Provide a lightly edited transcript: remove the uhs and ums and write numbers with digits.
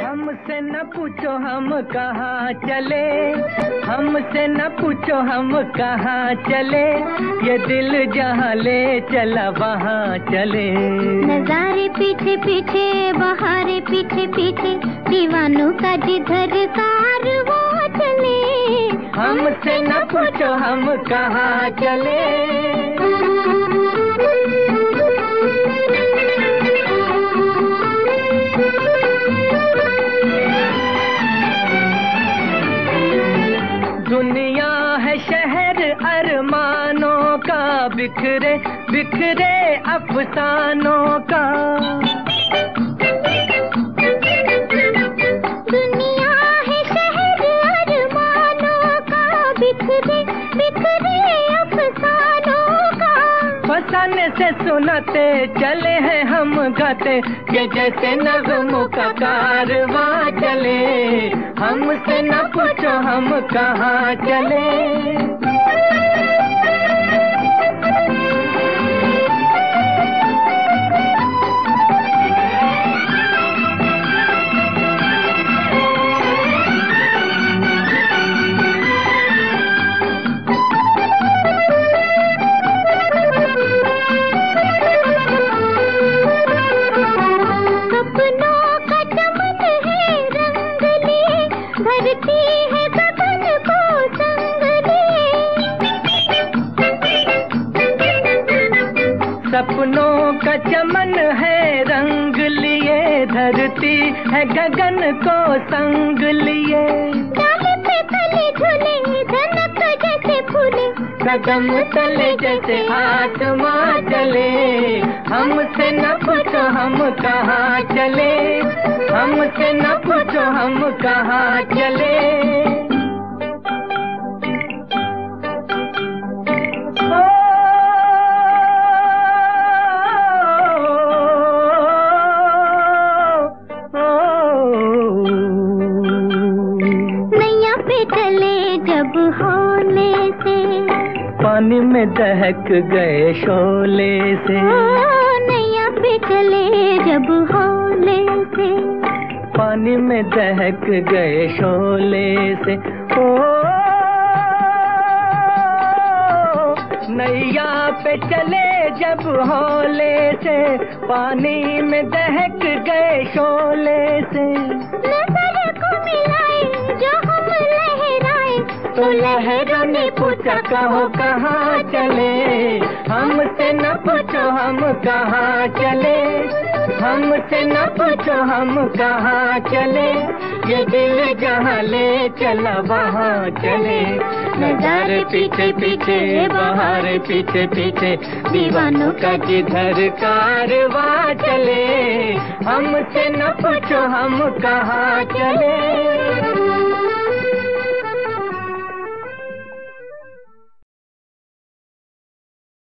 हमसे न पूछो हम कहाँ चले, हमसे न पूछो हम कहाँ चले, ये दिल जहाँ ले चला वहाँ चले। नजारे पीछे पीछे बहारे पीछे पीछे, दीवानों का जिधर कारवां चले। हमसे न पूछो हम कहाँ चले। दुनिया है शहर अरमानों का, बिखरे बिखरे अफसानों का। दुनिया है शहर अरमानों का, बिखरे बिखरे अफसानों का। फसाने से सुनाते चले हैं हम गाते, कि जैसे नगमों का कारवां चले। हमसे न पूछो हम कहाँ चले। धरती है गगन को संग लिए। सपनों का चमन है रंग लिए, धरती है गगन को संग लिए। डाले पे तले झूले धनक जैसे फूले, कदम तले जैसे आसमां चले। हमसे न पूछो हम कहाँ चले, हमसे न पूछो हम कहाँ चले। नैया पे चले जब होले से, पानी में दहक गए शोले से। नैया पे चले जब होले से, पानी में दहक गए शोले से। ओ नैया पे चले जब होले से, पानी में दहक गए शोले से। नजर को मिलाए जो हम लहराए, तो लहरों ने पूछा कहो कहाँ चले। हमसे न पूछो हम कहाँ चले, हमसे न पूछो हम कहाँ चले, ये दिल जहाँ ले चला वहाँ चले। नजारे पीछे पीछे बहारे पीछे पीछे, दीवानों का जिधर कारवां चले। हमसे न पूछो हम कहाँ चले।